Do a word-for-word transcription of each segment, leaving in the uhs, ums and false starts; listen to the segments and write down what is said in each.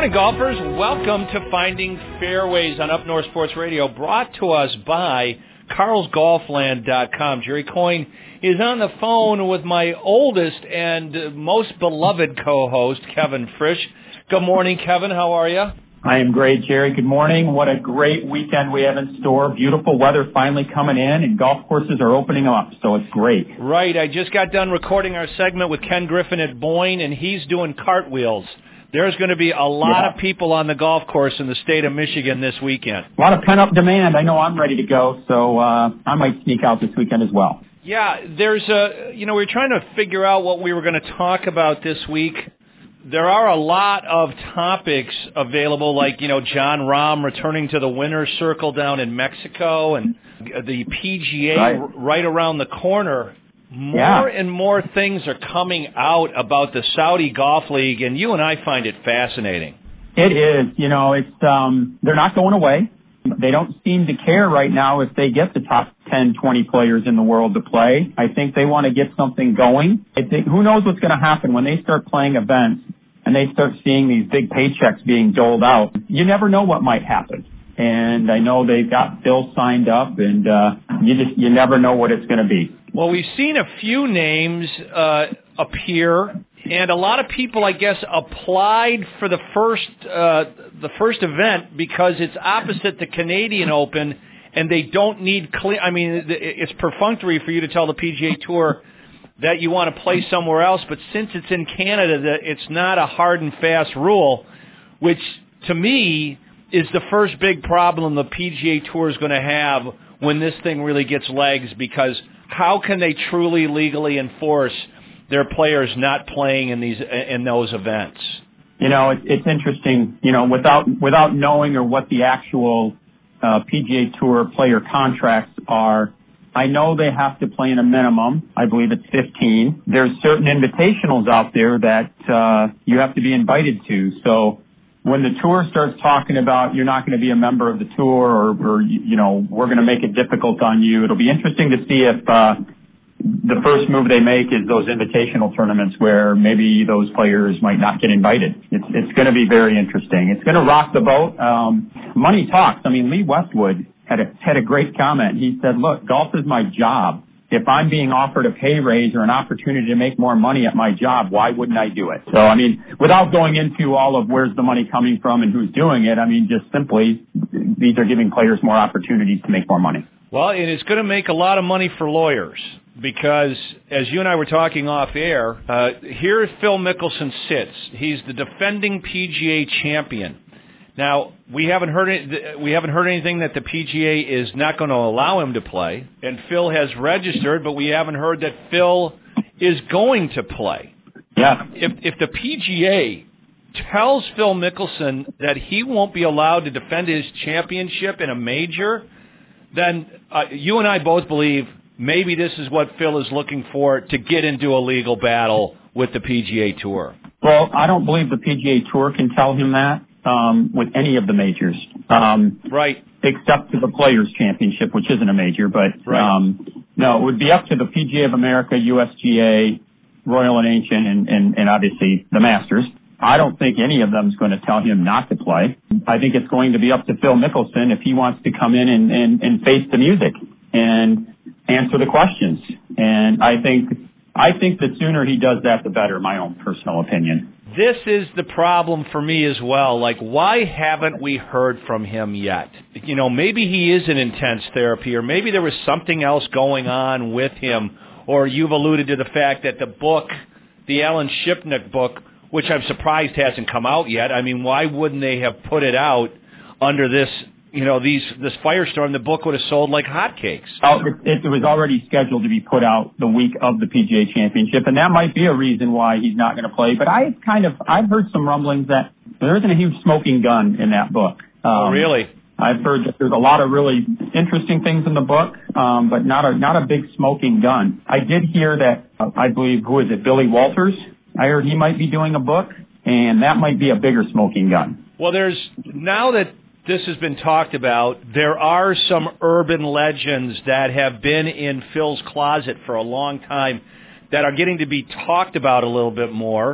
morning, golfers. Welcome to Finding Fairways on Up North Sports Radio, brought to us by Carls Golf Land dot com. Jerry Coyne is on the phone with my oldest and most beloved co-host, Kevin Frisch. Good morning, Kevin. How are you? I am great, Jerry. Good morning. What a great weekend we have in store. Beautiful weather finally coming in, and golf courses are opening up, so it's great. Right. I just got done recording our segment with Ken Griffin at Boyne, and he's doing cartwheels. There's going to be a lot yeah. of people on the golf course in the state of Michigan this weekend. A lot of pent-up demand. I know I'm ready to go, so uh, I might sneak out this weekend as well. Yeah, there's a, you know, we were trying to figure out what we were going to talk about this week. There are a lot of topics available, like, you know, Jon Rahm returning to the winner's circle down in Mexico and the P G A right, right around the corner. More yeah. and more things are coming out about the Saudi Golf League, and you and I find it fascinating. It is. You know, it's um, they're not going away. They don't seem to care right now if they get the top ten, twenty players in the world to play. I think they want to get something going. I think, who knows what's going to happen when they start playing events and they start seeing these big paychecks being doled out. You never know what might happen. And I know they've got Phil signed up, and uh, you just you never know what it's going to be. Well, we've seen a few names uh, appear, and a lot of people, I guess, applied for the first uh, the first event because it's opposite the Canadian Open, and they don't need clear. I mean, it's perfunctory for you to tell the P G A Tour that you want to play somewhere else, but since it's in Canada, that it's not a hard and fast rule, which to me is the first big problem the P G A Tour is going to have when this thing really gets legs, because how can they truly legally enforce their players not playing in these in those events? You know, it, it's interesting. You know, without without knowing or what the actual uh, P G A Tour player contracts are, I know they have to play in a minimum. I believe it's fifteen. There's certain invitationals out there that uh, you have to be invited to. So when the tour starts talking about you're not going to be a member of the tour, or, or you know, we're going to make it difficult on you, it'll be interesting to see if uh, the first move they make is those invitational tournaments where maybe those players might not get invited. It's it's going to be very interesting. It's going to rock the boat. Um, money talks. I mean, Lee Westwood had a had a great comment. He said, "Look, golf is my job. If I'm being offered a pay raise or an opportunity to make more money at my job, why wouldn't I do it?" So, I mean, without going into all of where's the money coming from and who's doing it, I mean, just simply, these are giving players more opportunities to make more money. Well, and it's going to make a lot of money for lawyers because, as you and I were talking off air, uh, here Phil Mickelson sits. He's the defending P G A champion. Now, we haven't heard any, we haven't heard anything that the P G A is not going to allow him to play, and Phil has registered, but we haven't heard that Phil is going to play. Yeah. If if the P G A tells Phil Mickelson that he won't be allowed to defend his championship in a major, then uh, you and I both believe maybe this is what Phil is looking for to get into a legal battle with the P G A Tour. Well, I don't believe the P G A Tour can tell him that. Um, with any of the majors. Um, right. Except to the Players' Championship, which isn't a major, but right. um, no, it would be up to the P G A of America, U S G A, Royal and Ancient, and, and, and obviously the Masters. I don't think any of them is going to tell him not to play. I think it's going to be up to Phil Mickelson if he wants to come in and, and, and face the music and answer the questions. And I think I think the sooner he does that, the better, my own personal opinion. This is the problem for me as well. Like, why haven't we heard from him yet? You know, maybe he is in intense therapy, or maybe there was something else going on with him, or you've alluded to the fact that the book, the Alan Shipnuck book, which I'm surprised hasn't come out yet. I mean, why wouldn't they have put it out under this, you know, these this firestorm? The book would have sold like hotcakes. Oh, it, it was already scheduled to be put out the week of the P G A Championship, and that might be a reason why he's not going to play. But I kind of I've heard some rumblings that there isn't a huge smoking gun in that book. Um, oh, really? I've heard that there's a lot of really interesting things in the book, um, but not a not a big smoking gun. I did hear that uh, I believe who is it, Billy Walters? I heard he might be doing a book, and that might be a bigger smoking gun. Well, there's now that this has been talked about, there are some urban legends that have been in Phil's closet for a long time that are getting to be talked about a little bit more.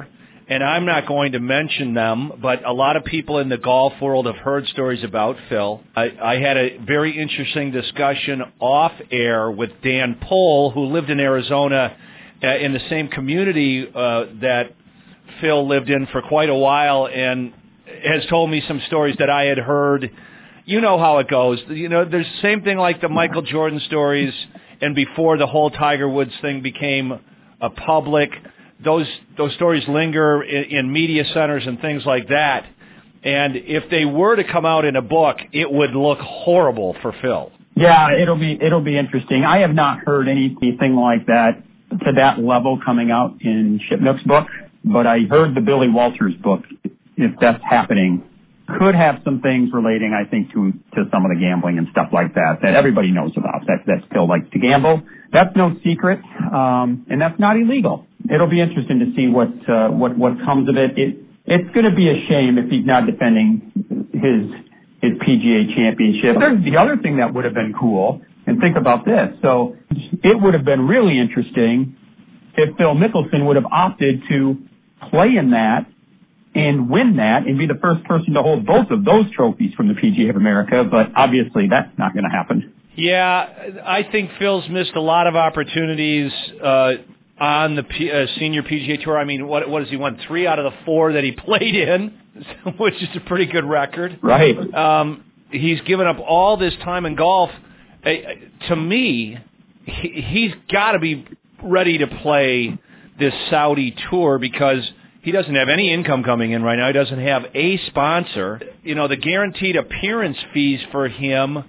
and I'm not going to mention them, but a lot of people in the golf world have heard stories about Phil. I, I had a very interesting discussion off air with Dan Pohl, who lived in Arizona uh, in the same community uh, that Phil lived in for quite a while, and has told me some stories that I had heard. You know how it goes. You know, there's the same thing like the Michael Jordan stories, and before the whole Tiger Woods thing became a public, those those stories linger in, in media centers and things like that. And if they were to come out in a book, it would look horrible for Phil. Yeah, it'll be it'll be interesting. I have not heard anything like that to that level coming out in Shipnook's book, but I heard the Billy Walters book, if that's happening, could have some things relating, I think, to, to some of the gambling and stuff like that that everybody knows about, that, that Phil likes to gamble. That's no secret, um, and that's not illegal. It'll be interesting to see what uh, what what comes of it. It it's going to be a shame if he's not defending his his P G A championship. There's the other thing that would have been cool, and think about this. So it would have been really interesting if Phil Mickelson would have opted to play in that and win that and be the first person to hold both of those trophies from the P G A of America, but obviously that's not going to happen. Yeah, I think Phil's missed a lot of opportunities uh, on the P- uh, senior P G A Tour. I mean, what what has he won? Three out of the four that he played in, which is a pretty good record. Right. Um, he's given up all this time in golf. Uh, to me, he, he's got to be ready to play this Saudi tour because he doesn't have any income coming in right now. He doesn't have a sponsor. You know, the guaranteed appearance fees for him,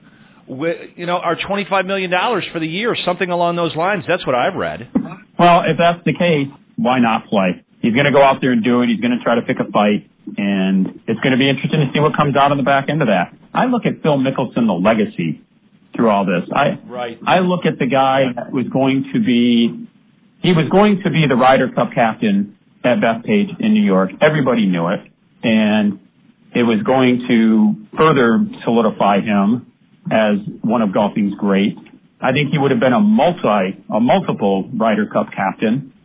you know, are twenty-five million dollars for the year, something along those lines. That's what I've read. Well, if that's the case, why not play? He's going to go out there and do it. He's going to try to pick a fight, and it's going to be interesting to see what comes out on the back end of that. I look at Phil Mickelson, the legacy through all this. I right. I look at the guy that was going to be, he was going to be the Ryder Cup captain at Bethpage in New York. Everybody knew it, and it was going to further solidify him as one of golfing's greats. I think he would have been a multi, a multiple Ryder Cup captain,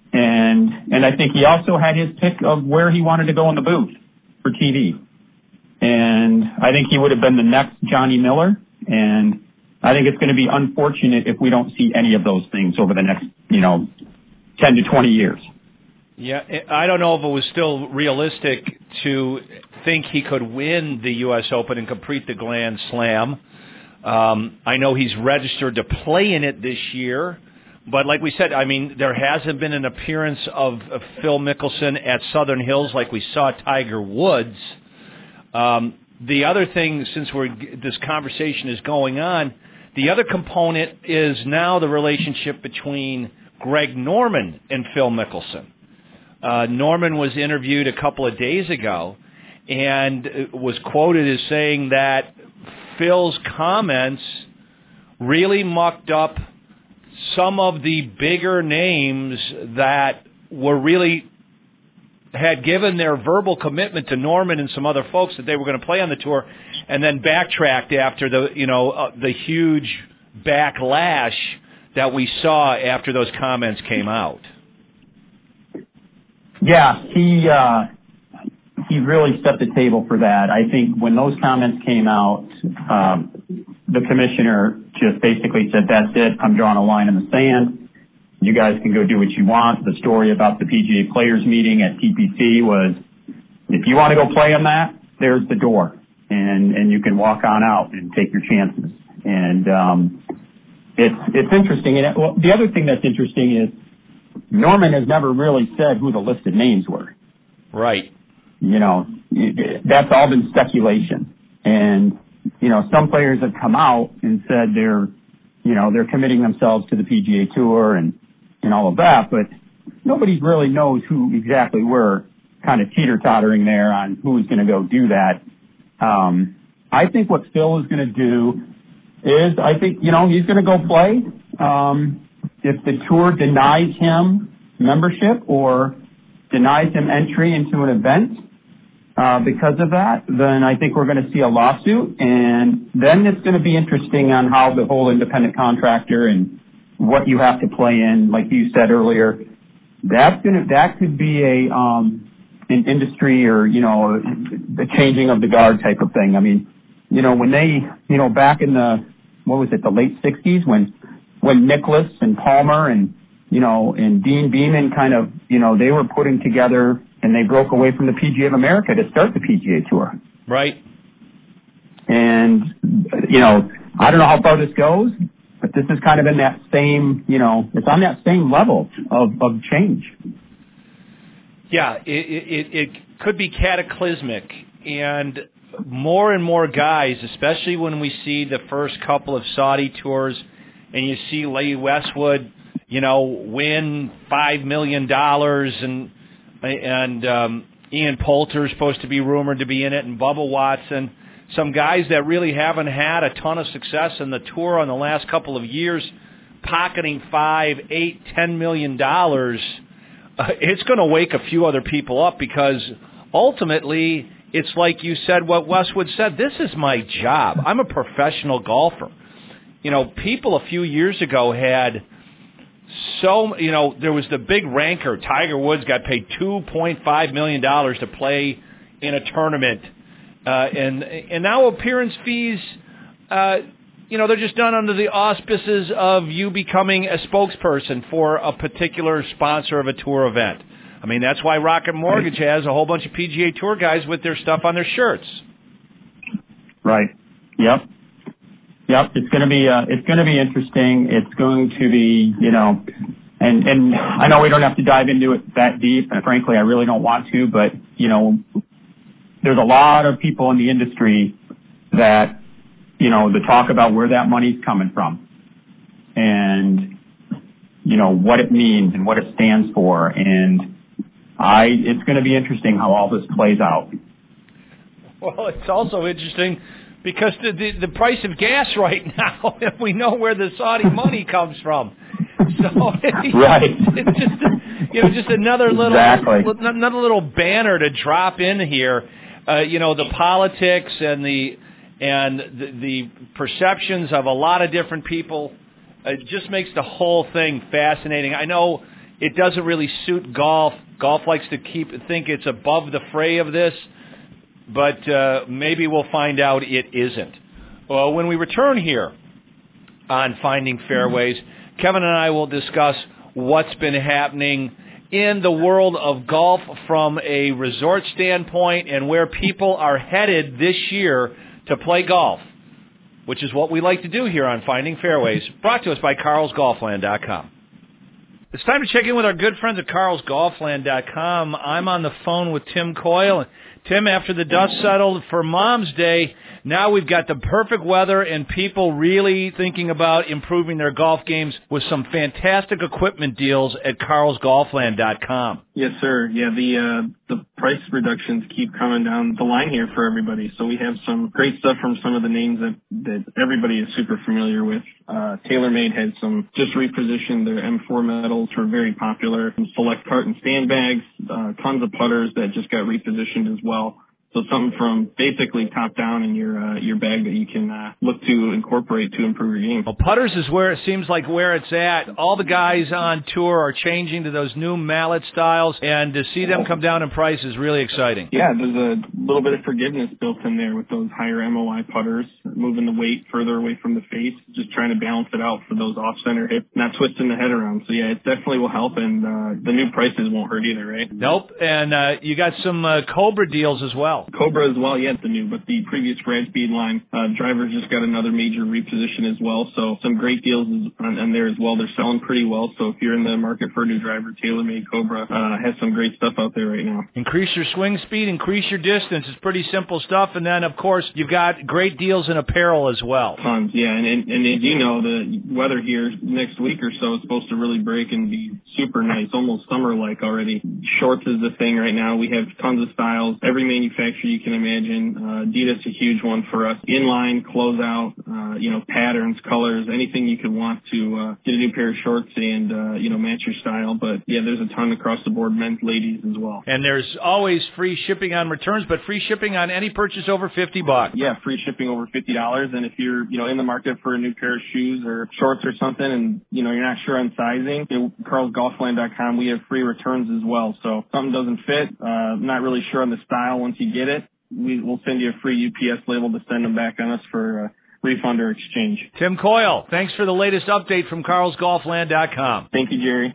and and I think he also had his pick of where he wanted to go in the booth for T V, and I think he would have been the next Johnny Miller, and I think it's going to be unfortunate if we don't see any of those things over the next, you know, ten to twenty years. Yeah, I don't know if it was still realistic to think he could win the U S Open and complete the Grand Slam. Um, I know he's registered to play in it this year, but like we said, I mean, there hasn't been an appearance of, of Phil Mickelson at Southern Hills like we saw Tiger Woods. Um, the other thing, since we're, this conversation is going on, the other component is now the relationship between Greg Norman and Phil Mickelson. Uh, Norman was interviewed a couple of days ago and was quoted as saying that Phil's comments really mucked up some of the bigger names that were really had given their verbal commitment to Norman and some other folks that they were going to play on the tour, and then backtracked after the you know uh, the huge backlash that we saw after those comments came out. Yeah, he uh, he really set the table for that. I think when those comments came out, um, the commissioner just basically said, "That's it. I'm drawing a line in the sand. You guys can go do what you want." The story about the P G A players meeting at T P C was, if you want to go play on that, there's the door, and and you can walk on out and take your chances. And um, it's it's interesting. And it, well, the other thing that's interesting is Norman has never really said who the listed names were. Right. You know, that's all been speculation. And, you know, some players have come out and said they're, you know, they're committing themselves to the P G A Tour and, and all of that, but nobody really knows who exactly were kind of teeter-tottering there on who's going to go do that. Um, I think what Phil is going to do is, I think, you know, he's going to go play. Um, if the tour denies him membership or denies him entry into an event uh, because of that, then I think we're going to see a lawsuit, and then it's going to be interesting on how the whole independent contractor and what you have to play in, like you said earlier, that's gonna that could be a um, an industry or you know the changing of the guard type of thing. I mean, you know when they you know back in the what was it the late sixties when when Nicklaus and Palmer and you know and Dean Beeman kind of you know they were putting together and they broke away from the P G A of America to start the P G A Tour. Right. And you know I don't know how far this goes. But this is kind of in that same, you know, it's on that same level of, of change. Yeah, it, it, it could be cataclysmic. And more and more guys, especially when we see the first couple of Saudi tours and you see Lee Westwood, you know, win five million dollars and, and um, Ian Poulter is supposed to be rumored to be in it and Bubba Watson. Some guys that really haven't had a ton of success in the tour on the last couple of years, pocketing five, eight, ten million dollars. Uh, it's going to wake a few other people up because ultimately, it's like you said, what Westwood said. This is my job. I'm a professional golfer. You know, people a few years ago had so you know there was the big ranker. Tiger Woods got paid two point five million dollars to play in a tournament. Uh, and and now appearance fees, uh, you know, they're just done under the auspices of you becoming a spokesperson for a particular sponsor of a tour event. I mean, that's why Rocket Mortgage has a whole bunch of P G A Tour guys with their stuff on their shirts. Right. Yep. Yep. It's going to be uh, it's going to be interesting. It's going to be, you know, and and I know we don't have to dive into it that deep, and frankly, I really don't want to, but you know. There's a lot of people in the industry that, you know, that talk about where that money's coming from and, you know, what it means and what it stands for. And I, it's going to be interesting how all this plays out. Well, it's also interesting because the, the, the price of gas right now, we know where the Saudi money comes from. So right. It's just, you know, just another little, exactly. another little banner to drop in here. Uh, you know, the politics and the and the, the perceptions of a lot of different people. It just makes the whole thing fascinating. I know it doesn't really suit golf. Golf likes to keep think it's above the fray of this, but uh, maybe we'll find out it isn't. Well, when we return here on Finding Fairways, Kevin and I will discuss what's been happening in the world of golf from a resort standpoint and where people are headed this year to play golf, which is what we like to do here on Finding Fairways, brought to us by Carls Golfland dot com. It's time to check in with our good friends at Carls Golfland dot com. I'm on the phone with Tim Coyle. Tim, after the dust settled for Mom's Day, now we've got the perfect weather and people really thinking about improving their golf games with some fantastic equipment deals at Carls Golfland dot com. Yes, sir. Yeah, the uh, the price reductions keep coming down the line here for everybody. So we have some great stuff from some of the names that, that everybody is super familiar with. Uh, TaylorMade had some just repositioned their M four metals were very popular. Some select cart and stand bags, uh, tons of putters that just got repositioned as well. So something from basically top down in your uh, your bag that you can uh, look to incorporate to improve your game. Well, putters is where it seems like where it's at. All the guys on tour are changing to those new mallet styles, and to see them come down in price is really exciting. Yeah, there's a little bit of forgiveness built in there with those higher M O I putters, moving the weight further away from the face, just trying to balance it out for those off-center hips, not twisting the head around. So, yeah, it definitely will help, and uh, the new prices won't hurt either, right? Nope, and uh, you got some uh, Cobra deals as well. Cobra as well, yeah, the new, but the previous Grad Speed line, uh, drivers just got another major reposition as well, so some great deals on, on there as well. They're selling pretty well, so if you're in the market for a new driver, TaylorMade Cobra uh, has some great stuff out there right now. Increase your swing speed, increase your distance. It's pretty simple stuff, and then, of course, you've got great deals in apparel as well. Tons, yeah, and, and, and as you know, the weather here next week or so is supposed to really break and be super nice, almost summer-like already. Shorts is the thing right now. We have tons of styles. Every manufacturer manufacturer you can imagine. Uh, Adidas, a huge one for us. Inline, closeout, uh, you know, patterns, colors, anything you could want to uh, get a new pair of shorts and, uh, you know, match your style. But, yeah, there's a ton across the board, men's, ladies as well. And there's always free shipping on returns, but free shipping on any purchase over fifty bucks. Yeah, free shipping over fifty dollars. And if you're, you know, in the market for a new pair of shoes or shorts or something and, you know, you're not sure on sizing, you know, Carls Golfland dot com, we have free returns as well. So if something doesn't fit, uh, not really sure on the style once you get it, we, we'll send you a free U P S label to send them back on us for uh, refund or exchange. Tim Coyle, thanks for the latest update from Carls Golfland dot com. Thank you, Jerry.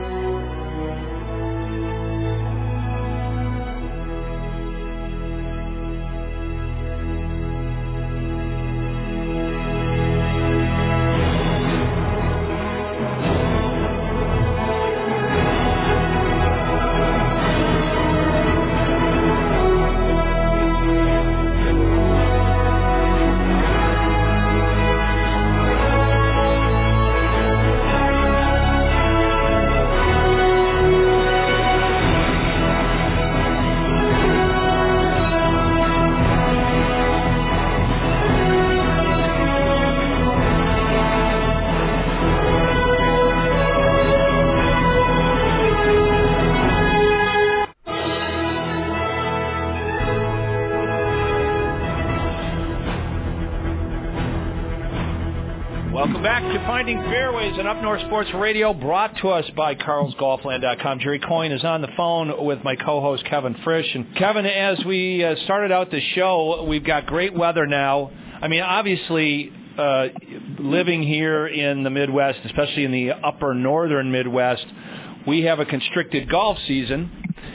Finding Fairways on Up North Sports Radio, brought to us by Carls Golfland dot com. Jerry Coyne is on the phone with my co-host Kevin Frisch. And Kevin, as we uh, started out the show, we've got great weather now. I mean, obviously, uh, living here in the Midwest, especially in the upper northern Midwest, we have a constricted golf season,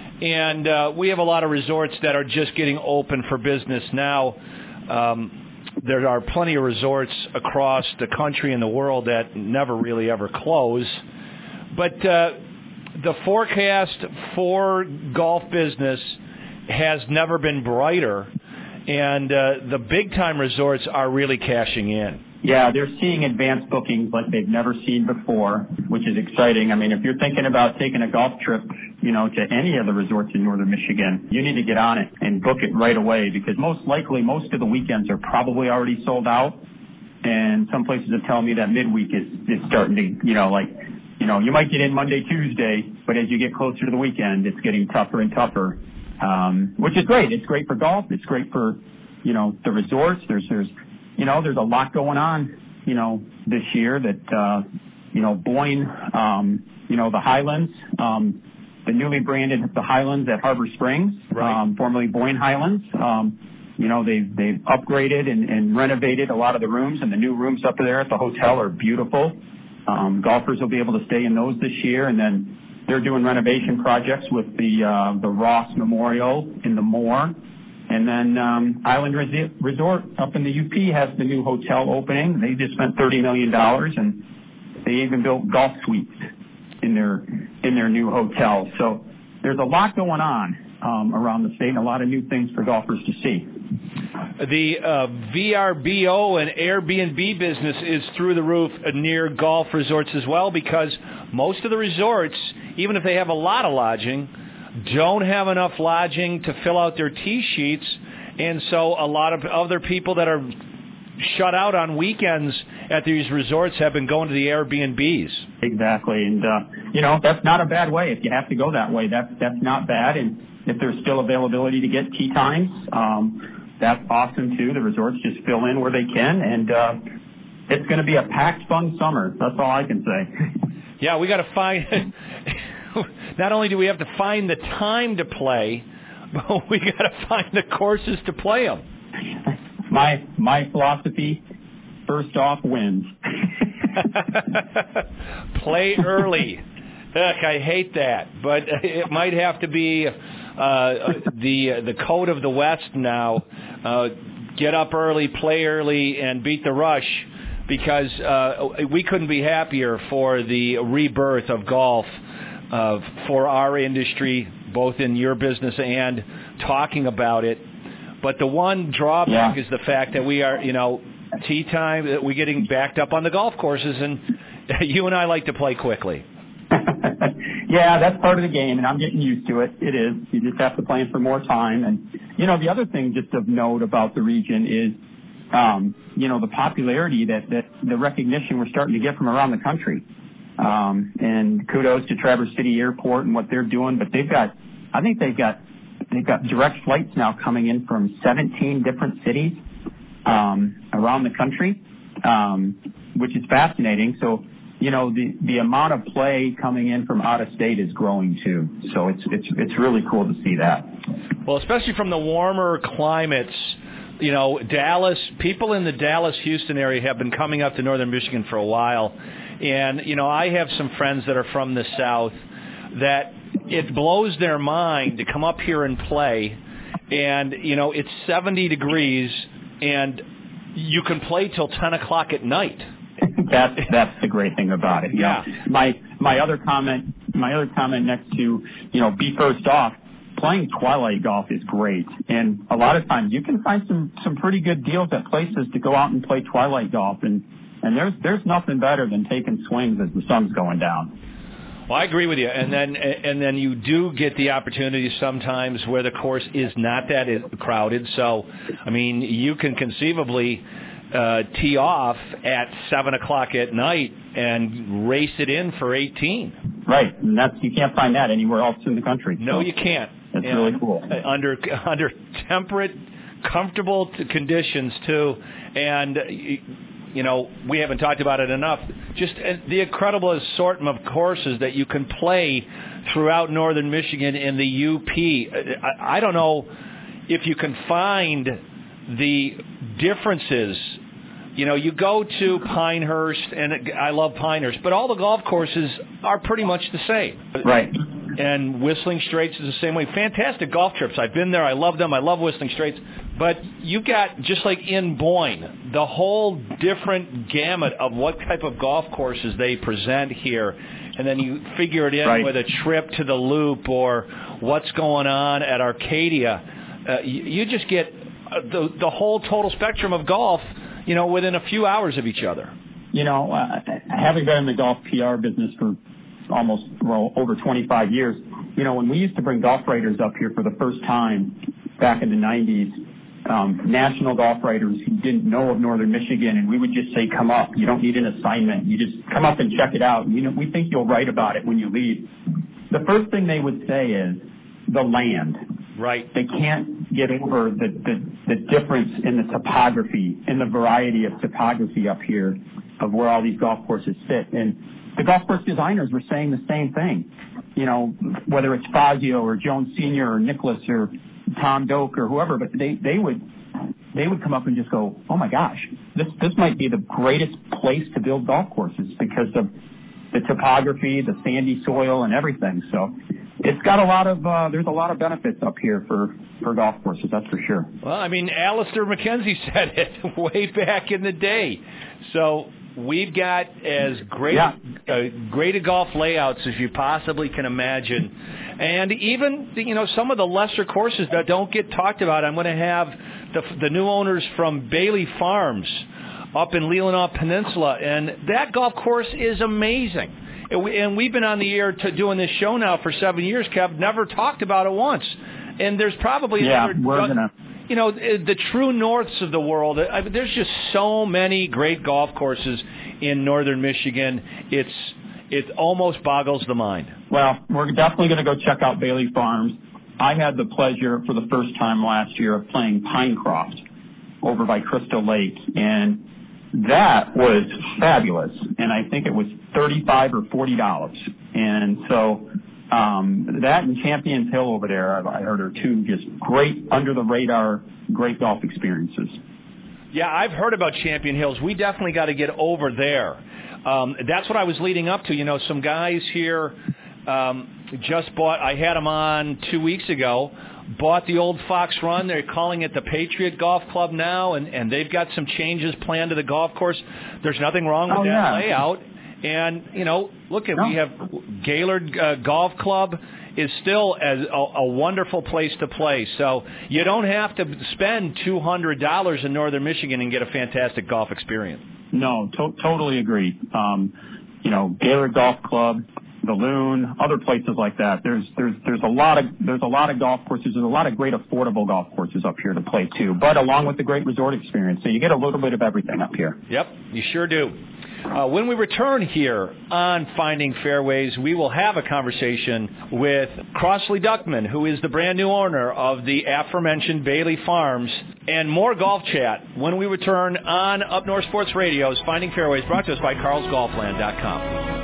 and uh, we have a lot of resorts that are just getting open for business now. Um, There are plenty of resorts across the country and the world that never really ever close. But uh, the forecast for golf business has never been brighter, and uh, the big-time resorts are really cashing in. Yeah, they're seeing advanced bookings like they've never seen before, which is exciting. I mean, if you're thinking about taking a golf trip, you know, to any of the resorts in northern Michigan, you need to get on it and book it right away, because most likely most of the weekends are probably already sold out. And some places are telling me that midweek is, is starting to, you know, like, you know, you might get in Monday, Tuesday, but as you get closer to the weekend, it's getting tougher and tougher, um, which is great. It's great for golf. It's great for, you know, the resorts. There's, there's, you know, there's a lot going on, you know, this year that, uh, you know, Boyne, um, you know, the Highlands, um, the newly branded the Highlands at Harbor Springs, right. um, formerly Boyne Highlands. Um, you know, they've, they've upgraded and, and renovated a lot of the rooms, and the new rooms up there at the hotel are beautiful. Um, golfers will be able to stay in those this year, and then they're doing renovation projects with the, uh, the Ross Memorial in the Moore. And then um, Island Res- Resort up in the U P has the new hotel opening. They just spent thirty million dollars, and they even built golf suites in their in their new hotel. So there's a lot going on um, around the state, and a lot of new things for golfers to see. The uh, V R B O and Airbnb business is through the roof near golf resorts as well, because most of the resorts, even if they have a lot of lodging, don't have enough lodging to fill out their tee sheets, and so a lot of other people that are shut out on weekends at these resorts have been going to the Airbnbs. Exactly, and uh, you know, that's not a bad way. If you have to go that way, that's that's not bad. And if there's still availability to get tee times, um, that's awesome too. The resorts just fill in where they can, and uh, it's going to be a packed, fun summer. That's all I can say. Yeah, we got to find. Not only do we have to find the time to play, but we got to find the courses to play them. My my philosophy: first off wins. Play early. Ugh, I hate that, but it might have to be uh, the the code of the West now. Uh, get up early, play early, and beat the rush, because uh, we couldn't be happier for the rebirth of golf. Uh, for our industry, both in your business and talking about it. But the one drawback yeah. is the fact that we are, you know, tee time, that we're getting backed up on the golf courses, and you and I like to play quickly. Yeah, that's part of the game, and I'm getting used to it. It is. You just have to plan for more time. And, you know, the other thing just of note about the region is, um, you know, the popularity that, that the recognition we're starting to get from around the country. Um, and kudos to Traverse City Airport and what they're doing, but they've got, I think they've got, they've got direct flights now coming in from seventeen different cities, um, around the country, um, which is fascinating. So, you know, the, the amount of play coming in from out of state is growing too. So it's, it's, it's really cool to see that. Well, especially from the warmer climates, you know, Dallas, people in the Dallas, Houston area have been coming up to northern Michigan for a while. And, you know, I have some friends that are from the South that it blows their mind to come up here and play. And, you know, it's seventy degrees and you can play till ten o'clock at night. That's that's the great thing about it. You Yeah. know, my my other comment my other comment next to, you know, be first off, playing twilight golf is great. And a lot of times you can find some some pretty good deals at places to go out and play twilight golf, and and there's there's nothing better than taking swings as the sun's going down. Well, I agree with you, and then and then you do get the opportunity sometimes where the course is not that crowded. So, I mean, you can conceivably uh, tee off at seven o'clock at night and race it in for eighteen. Right, and that's you can't find that anywhere else in the country. No, so you can't. That's and really cool. Under under temperate, comfortable conditions too, and. You know, we haven't talked about it enough. Just the incredible assortment of courses that you can play throughout northern Michigan in the U P. I, I don't know if you can find the differences. You know, you go to Pinehurst, and I love Pinehurst, but all the golf courses are pretty much the same. Right. And Whistling Straits is the same way. Fantastic golf trips. I've been there. I love them. I love Whistling Straits. But you've got, just like in Boyne, the whole different gamut of what type of golf courses they present here. And then you figure it in right. with a trip to the Loop or what's going on at Arcadia. Uh, you, you just get the, the whole total spectrum of golf, you know, within a few hours of each other. You know, uh, having been in the golf P R business for almost, well, over twenty-five years, you know, when we used to bring golf writers up here for the first time back in the nineties, um, national golf writers who didn't know of northern Michigan, and we would just say, come up. You don't need an assignment. You just come up and check it out. You know, we think you'll write about it when you leave. The first thing they would say is the land. Right. They can't get over the, the, the difference in the topography, in the variety of topography up here of where all these golf courses sit. And the golf course designers were saying the same thing. You know, whether it's Fazio or Jones Senior or Nicholas or Tom Doak or whoever, but they, they would they would come up and just go, oh my gosh, this this might be the greatest place to build golf courses because of the topography, the sandy soil, and everything. So it's got a lot of uh, there's a lot of benefits up here for, for golf courses, that's for sure. Well, I mean, Alistair McKenzie said it way back in the day. So we've got as great yeah. uh, great a golf layouts as you possibly can imagine. And even, you know, some of the lesser courses that don't get talked about. I'm going to have the, the new owners from Bailey Farms up in Leelanau Peninsula, and that golf course is amazing. And, we, and we've been on the air to doing this show now for seven years, Kev, never talked about it once. And there's probably yeah, another, we're gonna... you know, the true norths of the world. I mean, there's just so many great golf courses in northern Michigan. It's it almost boggles the mind. Well, we're definitely going to go check out Bailey Farms. I had the pleasure for the first time last year of playing Pinecroft over by Crystal Lake, and that was fabulous. And I think it was thirty-five or forty dollars. And so um, that and Champions Hill over there, I heard, are two just great under the radar, great golf experiences. Yeah, I've heard about Champion Hills. We definitely got to get over there. Um, that's what I was leading up to. You know, some guys here um, just bought, I had them on two weeks ago, bought the old Fox Run. They're calling it the Patriot Golf Club now, and, and they've got some changes planned to the golf course. There's nothing wrong with oh, that yeah. layout. And, you know, look, at no. we have Gaylord uh, Golf Club is still as a, a wonderful place to play. So you don't have to spend two hundred dollars in northern Michigan and get a fantastic golf experience. No, to- totally agree. Um, you know, Gaylord Golf Club, the Loon, other places like that. There's there's there's a lot of there's a lot of golf courses. There's a lot of great affordable golf courses up here to play too. But along with the great resort experience, so you get a little bit of everything up here. Yep, you sure do. Uh, when we return here on Finding Fairways, we will have a conversation with Crossley Duckman, who is the brand new owner of the aforementioned Bailey Farms, and more golf chat when we return on Up North Sports Radio's Finding Fairways, brought to us by Carls Golfland dot com.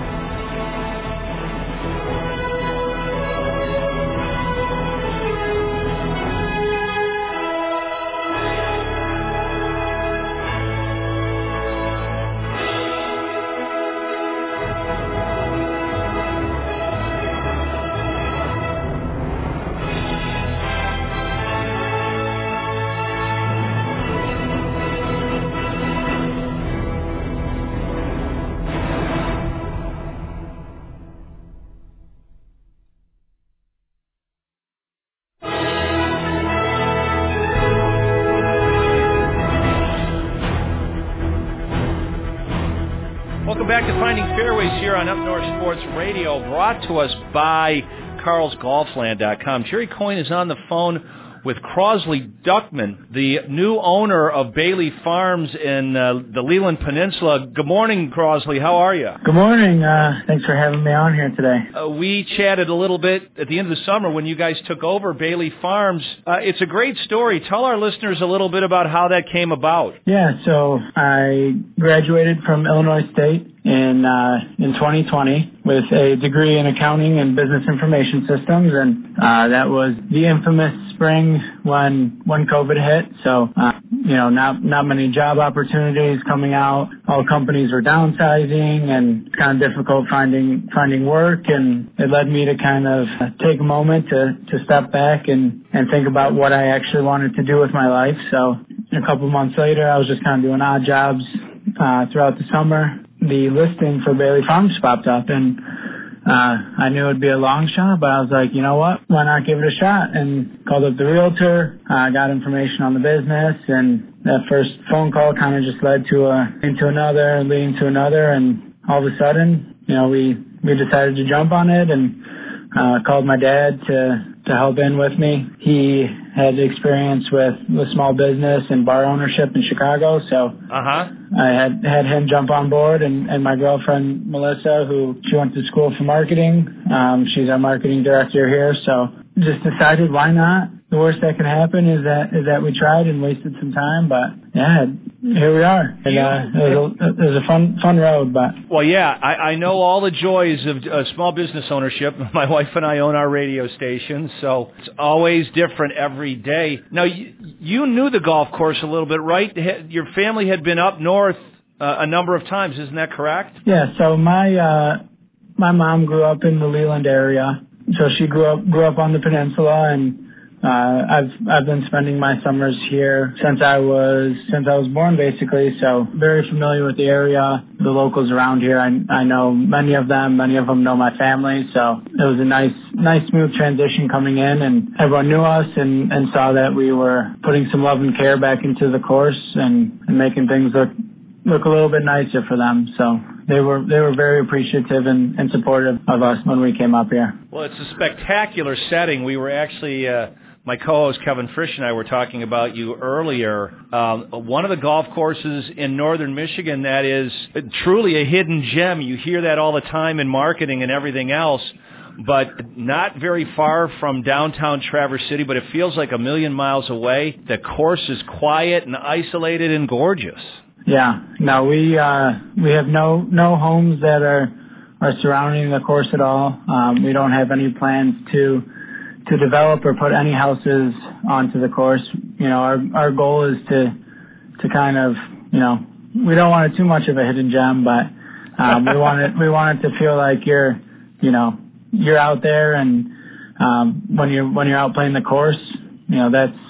Back to Finding Fairways here on Up North Sports Radio, brought to us by Carls Golfland dot com. Jerry Coyne is on the phone with Crossley Duckman, the new owner of Bailey Farms in uh, the Leland Peninsula. Good morning, Crossley. How are you? Good morning. Uh, thanks for having me on here today. Uh, we chatted a little bit at the end of the summer when you guys took over Bailey Farms. Uh, it's a great story. Tell our listeners a little bit about how that came about. Yeah, so I graduated from Illinois State in uh, in twenty twenty with a degree in accounting and business information systems, and uh, that was the infamous spring when when COVID hit. So uh, you know, not not many job opportunities coming out. All companies were downsizing, and it's kind of difficult finding finding work. And it led me to kind of take a moment to to step back and and think about what I actually wanted to do with my life. So a couple months later, I was just kind of doing odd jobs uh, throughout the summer. The listing for Bailey Farms popped up, and uh, I knew it would be a long shot, but I was like, you know what, why not give it a shot? And called up the realtor, uh, got information on the business, and that first phone call kind of just led to a, into another, and leading to another, and all of a sudden, you know, we, we decided to jump on it, and uh, called my dad to to help in with me. He had experience with, with small business and bar ownership in Chicago, so uh-huh. I had had him jump on board, and, and my girlfriend, Melissa, who she went to school for marketing. Um, she's our marketing director here, so just decided why not. The worst that can happen is that is that we tried and wasted some time, but yeah, here we are. And, uh, it, was a, it was a fun fun road, but well, yeah, I, I know all the joys of uh, small business ownership. My wife and I own our radio station, so it's always different every day. Now, you, you knew the golf course a little bit, right? Your family had been up north uh, a number of times, isn't that correct? Yeah. So my uh, my mom grew up in the Leland area, so she grew up grew up on the peninsula, and Uh, I've I've been spending my summers here since I was since I was born, basically. So very familiar with the area, the locals around here. I I know many of them. Many of them know my family. So it was a nice nice smooth transition coming in, and everyone knew us and, and saw that we were putting some love and care back into the course and, and making things look look a little bit nicer for them. So they were they were very appreciative and, and supportive of us when we came up here. Well, it's a spectacular setting. We were actually. Uh My co-host Kevin Frisch and I were talking about you earlier. Um, one of the golf courses in northern Michigan that is truly a hidden gem. You hear that all the time in marketing and everything else, but not very far from downtown Traverse City, but it feels like a million miles away. The course is quiet and isolated and gorgeous. Yeah, no, we uh, we have no no homes that are are surrounding the course at all. Um, we don't have any plans to. to develop or put any houses onto the course. You know, our our goal is to to kind of, you know, we don't want it too much of a hidden gem, but um, we want it we want it to feel like you're, you know, you're out there, and um, when you're when you're out playing the course, you know, that's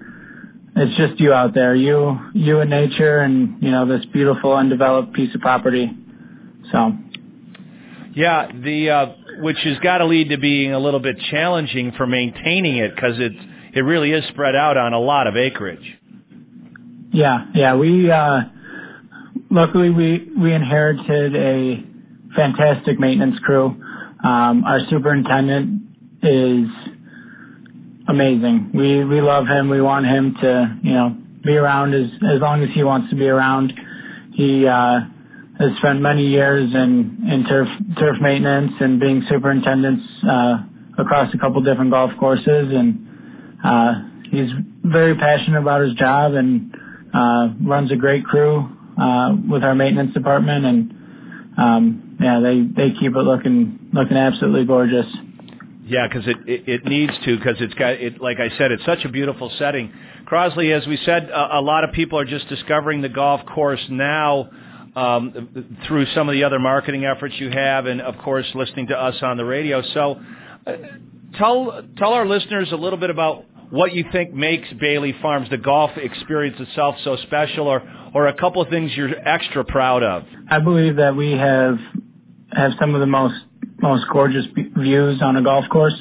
it's just you out there, you you and nature, and you know, this beautiful undeveloped piece of property. So, yeah, the. Uh which has got to lead to being a little bit challenging for maintaining it because it it really is spread out on a lot of acreage. Yeah, yeah. We uh, luckily we we inherited a fantastic maintenance crew. Um, our superintendent is amazing. We we love him. We want him to, you know, be around as as long as he wants to be around. He uh, has spent many years in in turf turf maintenance and being superintendents uh, across a couple different golf courses, and uh, he's very passionate about his job and uh, runs a great crew uh, with our maintenance department, and um, yeah, they they keep it looking looking absolutely gorgeous. Yeah, because it, it it needs to, because it's got it. Like I said, it's such a beautiful setting. Crosley, as we said, a, a lot of people are just discovering the golf course now um, through some of the other marketing efforts you have, and of course, listening to us on the radio. So, uh, tell tell our listeners a little bit about what you think makes Bailey Farms, the golf experience itself, so special, or or a couple of things you're extra proud of. I believe that we have have some of the most most gorgeous views on a golf course.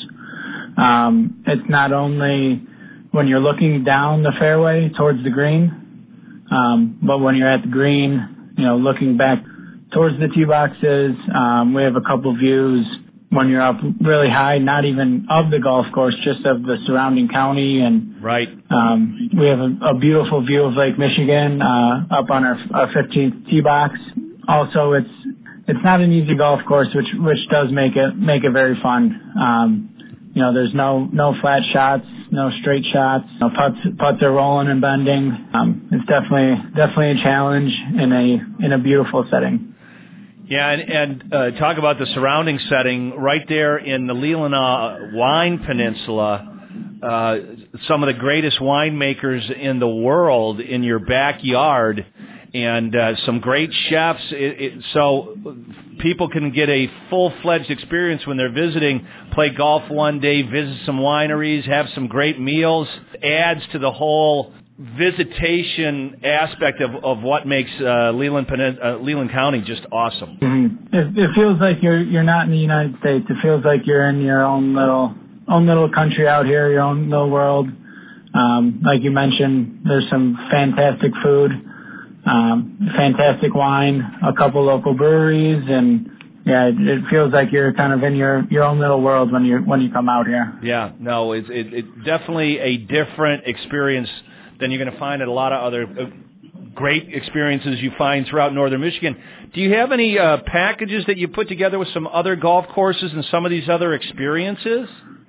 Um, it's not only when you're looking down the fairway towards the green, um, but when you're at the green, you know, looking back towards the tee boxes. Um, we have a couple views when you're up really high, not even of the golf course, just of the surrounding county. And right. Um, we have a, a beautiful view of Lake Michigan uh, up on our, our fifteenth tee box. Also, it's It's not an easy golf course, which which does make it make it very fun. Um, you know, there's no no flat shots, no straight shots. No putts putts are rolling and bending. Um, it's definitely definitely a challenge in a in a beautiful setting. Yeah, and, and uh, talk about the surrounding setting right there in the Leelanau Wine Peninsula. Uh, some of the greatest winemakers in the world in your backyard. And uh, some great chefs, it, it, so people can get a full-fledged experience when they're visiting, play golf one day, visit some wineries, have some great meals. Adds to the whole visitation aspect of, of what makes uh, Leland, uh, Leland County just awesome. Mm-hmm. It, it feels like you're you're not in the United States. It feels like you're in your own little own little country out here, your own little world. Um, like you mentioned, there's some fantastic food. Um, fantastic wine, a couple local breweries, and yeah, it, it feels like you're kind of in your, your own little world when you when you come out here. Yeah, no, it's it, it definitely a different experience than you're going to find at a lot of other uh, great experiences you find throughout northern Michigan. Do you have any uh, packages that you put together with some other golf courses and some of these other experiences?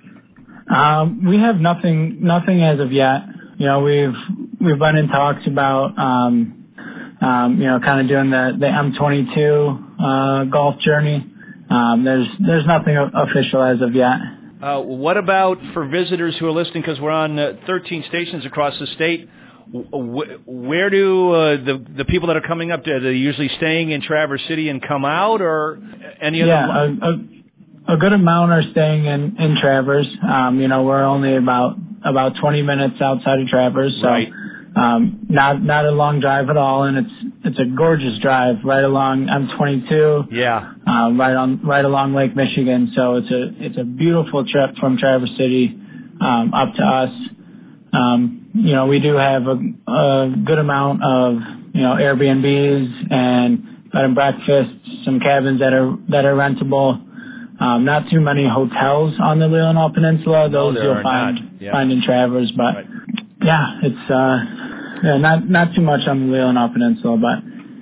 Um, we have nothing nothing as of yet. You know, we've we've been in talks about. Um, Um, you know, kind of doing the, the M twenty-two uh, golf journey. Um, there's there's nothing official as of yet. Uh, what about for visitors who are listening, because we're on uh, thirteen stations across the state, where do uh, the the people that are coming up, are they usually staying in Traverse City and come out, or any other? Yeah, a, a, a good amount are staying in, in Traverse. Um, you know, we're only about about twenty minutes outside of Traverse, so right. Um, not not a long drive at all, and it's it's a gorgeous drive right along M twenty-two. Yeah. Um, right on right along Lake Michigan. So it's a it's a beautiful trip from Traverse City um, up to us. Um, you know, we do have a, a good amount of you know Airbnbs and bed and breakfasts, some cabins that are that are rentable. Um, not too many hotels on the Leelanau Peninsula. Those no, you'll find yeah. find in Traverse, but. Right. Yeah, it's uh, yeah, not not too much on the Leelanau Peninsula, but.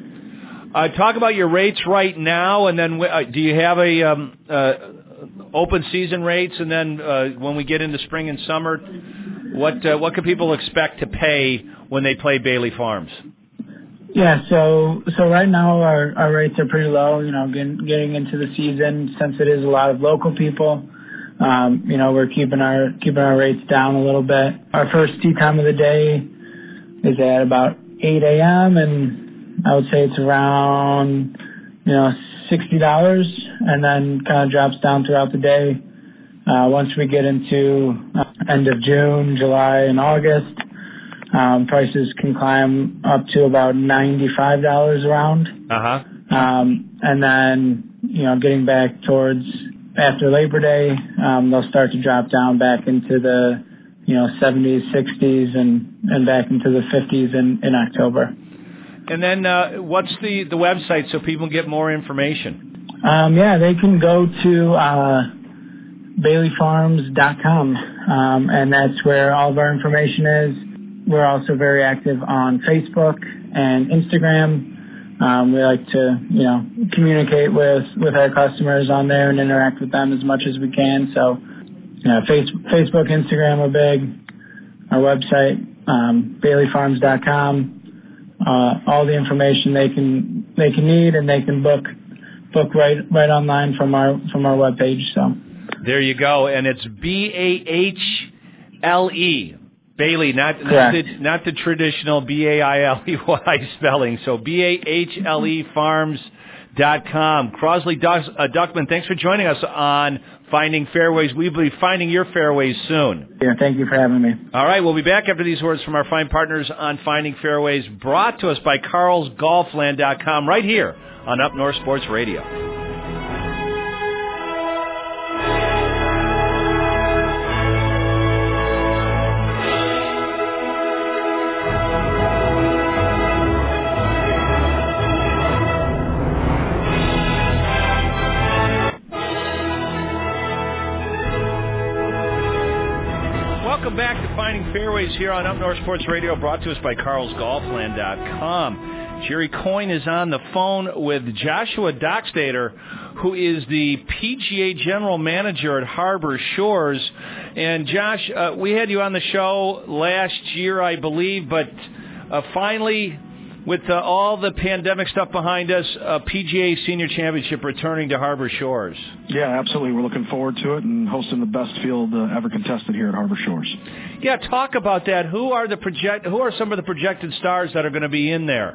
Uh, talk about your rates right now, and then uh, do you have a um, uh, open season rates? And then uh, when we get into spring and summer, what uh, what can people expect to pay when they play Bailey Farms? Yeah, so so right now our, our rates are pretty low. You know, getting getting into the season, since it is a lot of local people. Um, you know, we're keeping our keeping our rates down a little bit. Our first tee time of the day is at about eight a.m. and I would say it's around you know sixty dollars, and then kind of drops down throughout the day. Uh, once we get into uh, end of June, July, and August, um, prices can climb up to about ninety-five dollars around. Uh huh. Um, and then you know, getting back towards after Labor Day, um, they'll start to drop down back into the, you know, seventies, sixties, and, and back into the fifties in, in October. And then uh, what's the, the website so people can get more information? Um, yeah, they can go to uh, Bailey Farms dot com, um, and that's where all of our information is. We're also very active on Facebook and Instagram. Um, we like to, you know, communicate with, with our customers on there and interact with them as much as we can. So, you know, face, Facebook, Instagram are big. Our website, um, Bailey Farms dot com. Uh, all the information they can they can need, and they can book book right right online from our from our webpage. So there you go, and it's B A H L E. Bailey, not not the, not the traditional B A I L E Y spelling. So B A H L E Farms dot com. Crosley Duck, uh, Duckman, thanks for joining us on Finding Fairways. We'll be finding your fairways soon. Yeah, thank you for having me. All right, we'll be back after these words from our fine partners on Finding Fairways, brought to us by Carls Golfland dot com, right here on Up North Sports Radio. Welcome back to Finding Fairways here on Up North Sports Radio, brought to us by Carls Golfland dot com. Jerry Coyne is on the phone with Joshua Dockstader, who is the P G A General Manager at Harbor Shores. And Josh, uh, we had you on the show last year, I believe, but uh, finally, with uh, all the pandemic stuff behind us, uh, P G A Senior Championship returning to Harbor Shores. Yeah, absolutely. We're looking forward to it and hosting the best field uh, ever contested here at Harbor Shores. Yeah, talk about that. Who are the project? Who are some of the projected stars that are going to be in there?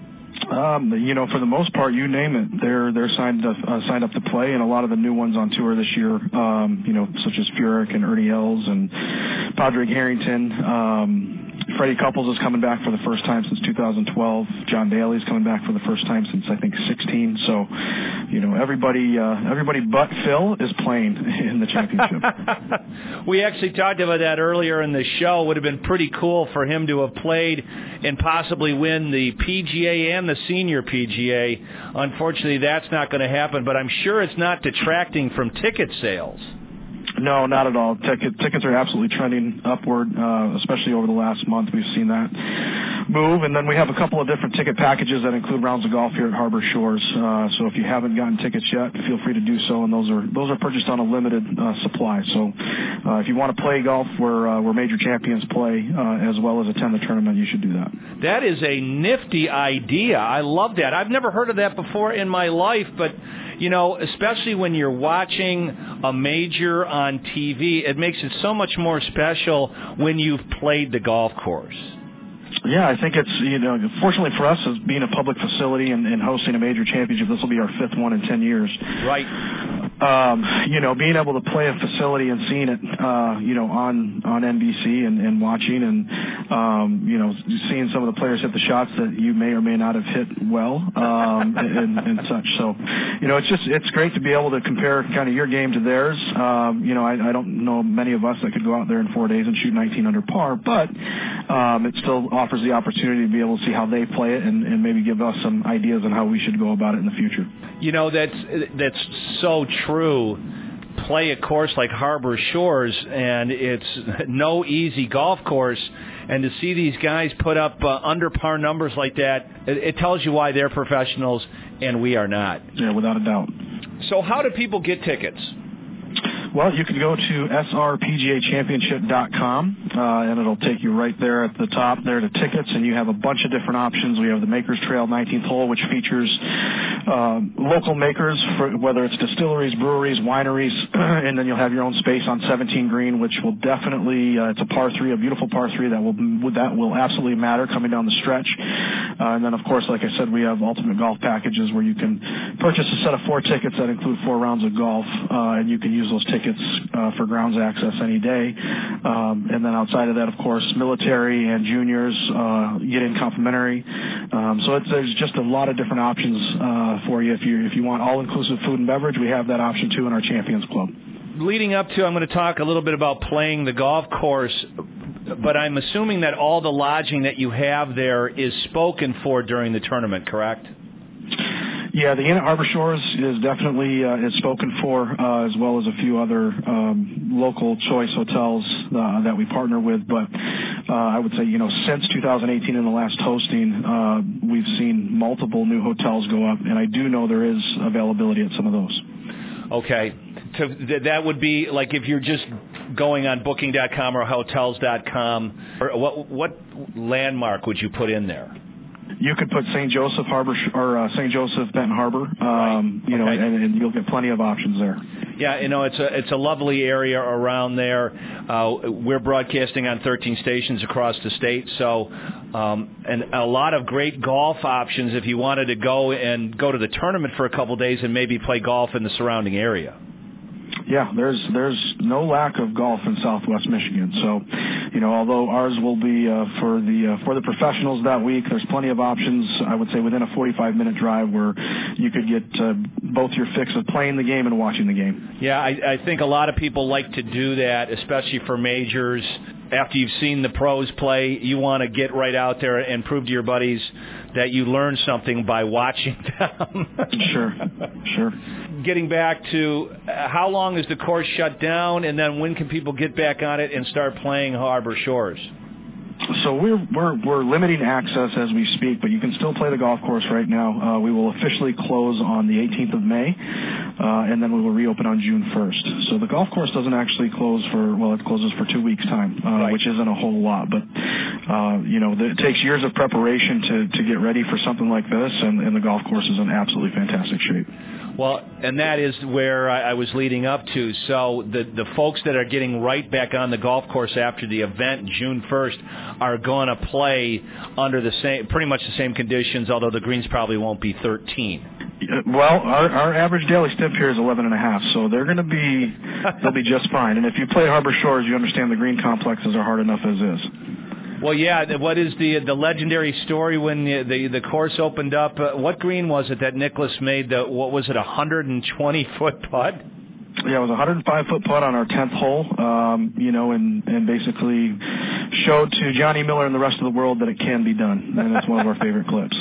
Um, you know, for the most part, you name it, they're they're signed up, uh, signed up to play, and a lot of the new ones on tour this year, um, you know, such as Furyk and Ernie Els and Padraig Harrington. Um, Freddie Couples is coming back for the first time since two thousand twelve. John Daly's coming back for the first time since, I think, sixteen. So, you know, everybody uh, everybody but Phil is playing in the championship. We actually talked about that earlier in the show. It would have been pretty cool for him to have played and possibly win the P G A and the Senior P G A. Unfortunately, that's not going to happen, but I'm sure it's not detracting from ticket sales. No, not at all. Ticket, tickets are absolutely trending upward, uh, especially over the last month. We've seen that move. And then we have a couple of different ticket packages that include rounds of golf here at Harbor Shores. Uh, so if you haven't gotten tickets yet, feel free to do so. And those are those are purchased on a limited uh, supply. So uh, if you want to play golf where, uh, where major champions play, uh, as well as attend the tournament, you should do that. That is a nifty idea. I love that. I've never heard of that before in my life, but you know, especially when you're watching a major on T V, it makes it so much more special when you've played the golf course. Yeah, I think it's, you know, fortunately for us, as being a public facility and, and hosting a major championship, this will be our fifth one in ten years. Right. Um, you know, being able to play a facility and seeing it, uh, you know, on, on N B C and, and watching and, um, you know, seeing some of the players hit the shots that you may or may not have hit well, um, and, and such. So, you know, it's just, it's great to be able to compare kind of your game to theirs. Um, you know, I, I don't know many of us that could go out there in four days and shoot nineteen under par, but, um, it still offers the opportunity to be able to see how they play it and, and maybe give us some ideas on how we should go about it in the future. You know, that's, that's so true. Play a course like Harbor Shores, and it's no easy golf course. And to see these guys put up uh, under par numbers like that, it, it tells you why they're professionals and we are not. Yeah, without a doubt. So how do people get tickets? Well, you can go to S R P G A Championship dot com, uh, and it'll take you right there at the top there to tickets, and you have a bunch of different options. We have the Makers Trail nineteenth hole, which features uh, local makers, for, whether it's distilleries, breweries, wineries, and then you'll have your own space on seventeen green, which will definitely, uh, it's a par three, a beautiful par three that will that will absolutely matter coming down the stretch. Uh, and then, of course, like I said, we have ultimate golf packages where you can purchase a set of four tickets that include four rounds of golf, uh, and you can use those tickets uh, for grounds access any day. Um, and then outside of that, of course, military and juniors uh, get in complimentary. Um, so it's, there's just a lot of different options uh, for you. If you if you want all-inclusive food and beverage, we have that option too in our Champions Club. Leading up to, I'm going to talk a little bit about playing the golf course, but I'm assuming that all the lodging that you have there is spoken for during the tournament, correct? Yeah, the Inn at Harbor Shores is definitely uh, is spoken for, uh, as well as a few other um, local choice hotels uh, that we partner with. But uh, I would say, you know, since two thousand eighteen in the last hosting, uh, we've seen multiple new hotels go up, and I do know there is availability at some of those. Okay. To, th- that would be like if you're just going on booking dot com or hotels dot com, or what, what landmark would you put in there? You could put Saint Joseph Harbor or uh, Saint Joseph Benton Harbor, um, right. you know, okay. and, and you'll get plenty of options there. Yeah, you know, it's a it's a lovely area around there. Uh, we're broadcasting on thirteen stations across the state, so um, and a lot of great golf options if you wanted to go and go to the tournament for a couple days and maybe play golf in the surrounding area. Yeah, there's there's no lack of golf in Southwest Michigan. So, you know, although ours will be uh, for the uh, for the professionals that week, there's plenty of options. I would say within a forty-five minute drive where you could get uh, both your fix of playing the game and watching the game. Yeah, I, I think a lot of people like to do that, especially for majors. After you've seen the pros play, you want to get right out there and prove to your buddies that you learned something by watching them. Sure, sure. Getting back to uh, how long is the course shut down, and then when can people get back on it and start playing Harbor Shores? So we're we're we're limiting access as we speak, but you can still play the golf course right now. Uh, we will officially close on the eighteenth of May, uh, and then we will reopen on June first. So the golf course doesn't actually close for well, it closes for two weeks time, uh, right. which isn't a whole lot. But uh, you know, the, it takes years of preparation to to get ready for something like this, and, and the golf course is in absolutely fantastic shape. Well, and that is where I, I was leading up to. So the the folks that are getting right back on the golf course after the event June first are going to play under the same, pretty much the same conditions, although the greens probably won't be thirteen. Well, our, our average daily stip here is eleven and a half, so they're going to be they'll be just fine. And if you play Harbor Shores, you understand the green complexes are hard enough as is. Well, yeah. What is the the legendary story when the the, the course opened up? Uh, what green was it that Nicklaus made? The what was it? A hundred and twenty foot putt. Yeah, it was a hundred and five foot putt on our tenth hole. Um, you know, and and basically showed to Johnny Miller and the rest of the world that it can be done, and that's one of our favorite clips.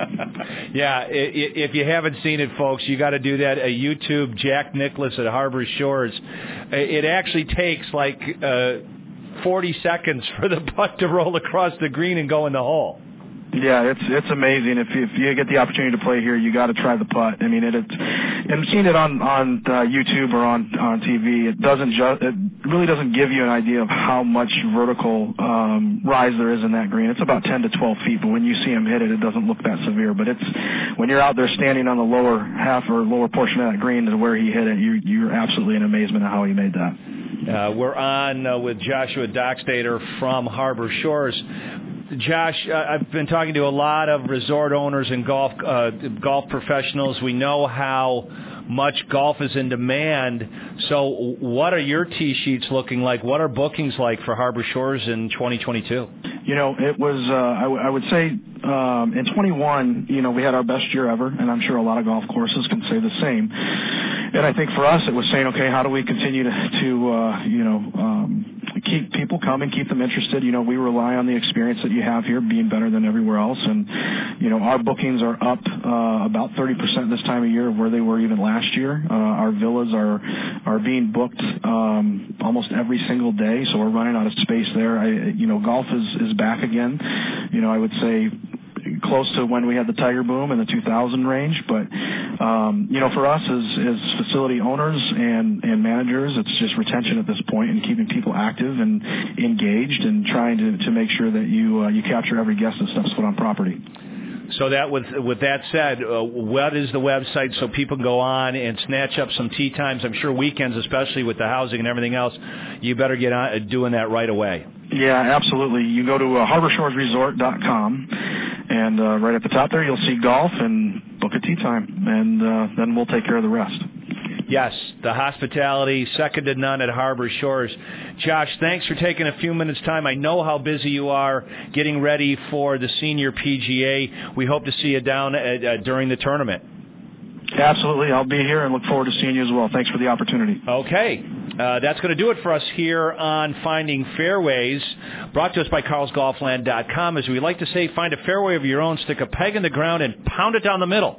Yeah, if you haven't seen it, folks, you got to do that. A YouTube Jack Nicklaus at Harbor Shores. It actually takes like. Uh, forty seconds for the putt to roll across the green and go in the hole. Yeah, it's it's amazing. If you, if you get the opportunity to play here, you got to try the putt. I mean, it, it's and seeing it on on uh, YouTube or on on T V, it doesn't just it really doesn't give you an idea of how much vertical um, rise there is in that green. It's about ten to twelve feet, but when you see him hit it, it doesn't look that severe. But it's when you're out there standing on the lower half or lower portion of that green to where he hit it, you you're absolutely in amazement at how he made that. Uh, we're on uh, with Joshua Dockstader from Harbor Shores. Josh, uh, I've been talking to a lot of resort owners and golf uh, golf professionals. We know how much golf is in demand. So what are your tee sheets looking like? What are bookings like for Harbor Shores in twenty twenty-two? You know, it was, uh, I, w- I would say um, in twenty-one, you know, we had our best year ever, and I'm sure a lot of golf courses can say the same. And I think for us it was saying, okay, how do we continue to, to uh, you know, um, keep people coming, keep them interested? You know, we rely on the experience that you have here being better than everywhere else. And, you know, our bookings are up uh, about thirty percent this time of year of where they were even last year. Uh, our villas are are being booked um, almost every single day, so we're running out of space there. I, you know, golf is, is back again. You know, I would say close to when we had the Tiger Boom in the two thousand range. But, um, you know, for us as, as facility owners and, and managers, it's just retention at this point and keeping people active and engaged and trying to, to make sure that you uh, you capture every guest that steps foot on property. So that with with that said, uh, what is the website so people can go on and snatch up some tee times? I'm sure weekends, especially with the housing and everything else, you better get on uh, doing that right away. Yeah, absolutely. You go to uh, harbor shores resort dot com, and uh, right at the top there you'll see golf and book a tee time, and uh, then we'll take care of the rest. Yes, the hospitality, second to none at Harbor Shores. Josh, thanks for taking a few minutes' time. I know how busy you are getting ready for the Senior P G A. We hope to see you down at, uh, during the tournament. Absolutely. I'll be here and look forward to seeing you as well. Thanks for the opportunity. Okay. Uh, that's going to do it for us here on Finding Fairways, brought to us by Carls Golf Land dot com. As we like to say, find a fairway of your own, stick a peg in the ground, and pound it down the middle.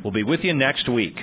We'll be with you next week.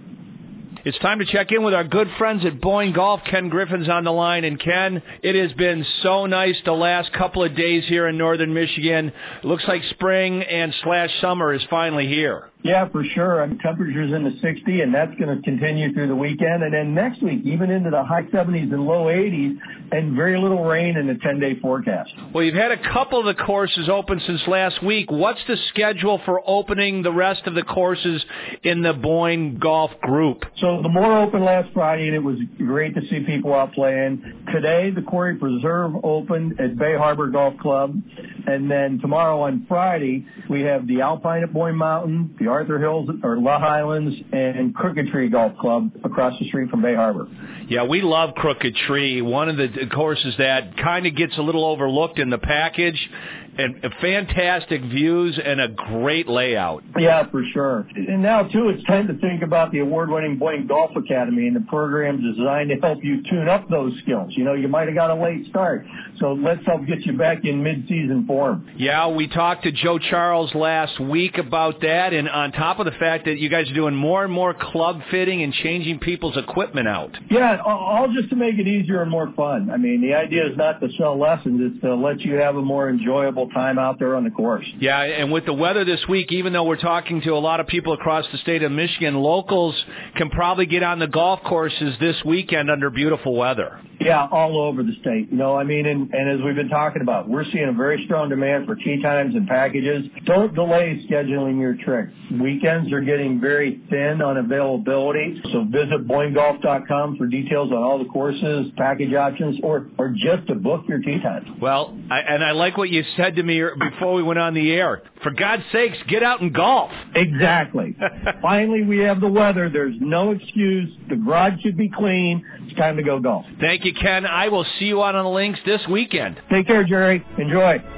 It's time to check in with our good friends at Boyne Golf. Ken Griffin's on the line. And, Ken, it has been so nice the last couple of days here in northern Michigan. It looks like spring and slash summer is finally here. Yeah, for sure. I mean, temperatures in the sixties, and that's going to continue through the weekend. And then next week, even into the high seventies and low eighties, and very little rain in the ten-day forecast. Well, you've had a couple of the courses open since last week. What's the schedule for opening the rest of the courses in the Boyne Golf group? So the Moore opened last Friday, and it was great to see people out playing. Today, the Quarry Preserve opened at Bay Harbor Golf Club. And then tomorrow on Friday, we have the Alpine at Boyne Mountain, the Arthur Hills or La Highlands, and Crooked Tree Golf Club across the street from Bay Harbor. Yeah, we love Crooked Tree, one of the courses that kind of gets a little overlooked in the package, and fantastic views and a great layout. Yeah, for sure. And now, too, it's time to think about the award-winning Boyne Golf Academy and the program designed to help you tune up those skills. You know, you might have got a late start, so let's help get you back in mid-season form. Yeah, we talked to Joe Charles last week about that, and on top of the fact that you guys are doing more and more club fitting and changing people's equipment out. Yeah, all just to make it easier and more fun. I mean, the idea is not to sell lessons, it's to let you have a more enjoyable time out there on the course. Yeah, and with the weather this week, even though we're talking to a lot of people across the state of Michigan, locals can probably get on the golf courses this weekend under beautiful weather. Yeah, all over the state. You know, I mean, and, and as we've been talking about, we're seeing a very strong demand for tee times and packages. Don't delay scheduling your trip. Weekends are getting very thin on availability, so visit Boyne Golf dot com for details on all the courses, package options, or, or just to book your tee time. Well, I, and I like what you said to me before we went on the air. For God's sakes, get out and golf. Exactly. Finally, we have the weather. There's no excuse. The garage should be clean. It's time to go golf. Thank you, Ken. I will see you out on the links this weekend. Take care, Jerry. Enjoy.